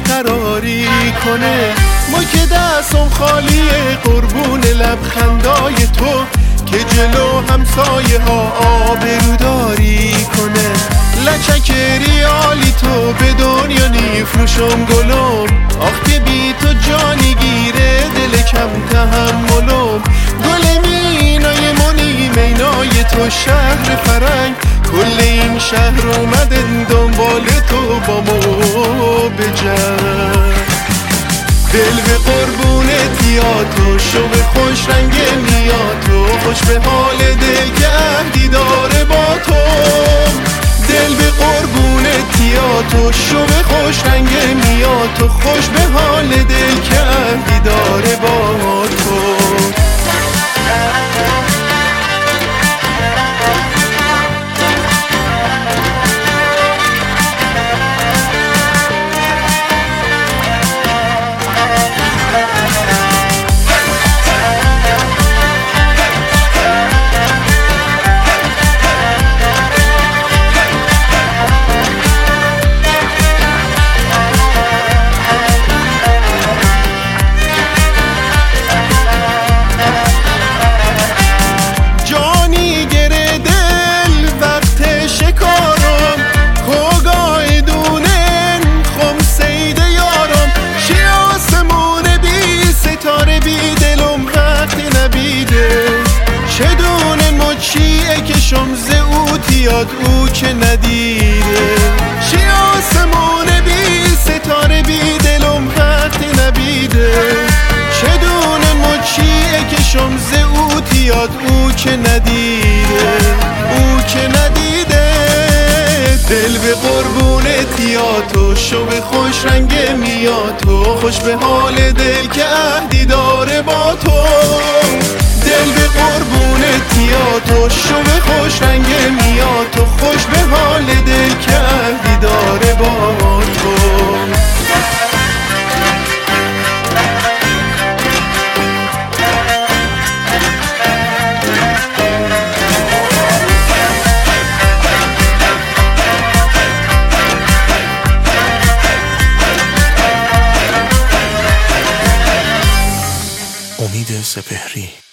بیقراری کنه. ما که دستم خالی قربون لبخندای تو که جلو همسایه ها آبروداری کنه. لچک ریالی تو به دنیا نیفروشم گلم، آخ که بی تو جانی گیره دل کم تحملم. گل مینای منی مینای تو شهر فرنگ، کل این شهر اومدن دنبال تو با ما بجنگ. دل به قربونت یا تو شو به خوش رنگ میاد تو، خوش به حال دل که عهدی داره با تو. دل به قربونت یا تو شو به خوش رنگ میاد تو، خوش به حال دل که عهدی داره با تو. شمزه او تیاد او که ندیده، چی آسمونه بی ستاره بی دلم وقت نبیده. چه دونه مچیه که شمزه او تیاد او که ندیده، او که ندیده. دل به قربونت یا تو شو به خوش رنگ میاد تو، خوش به حال دل که عهدی داره با تو. دل به قربونت یا تو شو به خوش رنگ میاد تو، خوش به حال دل که عهدی داره با تو. امید سپهری.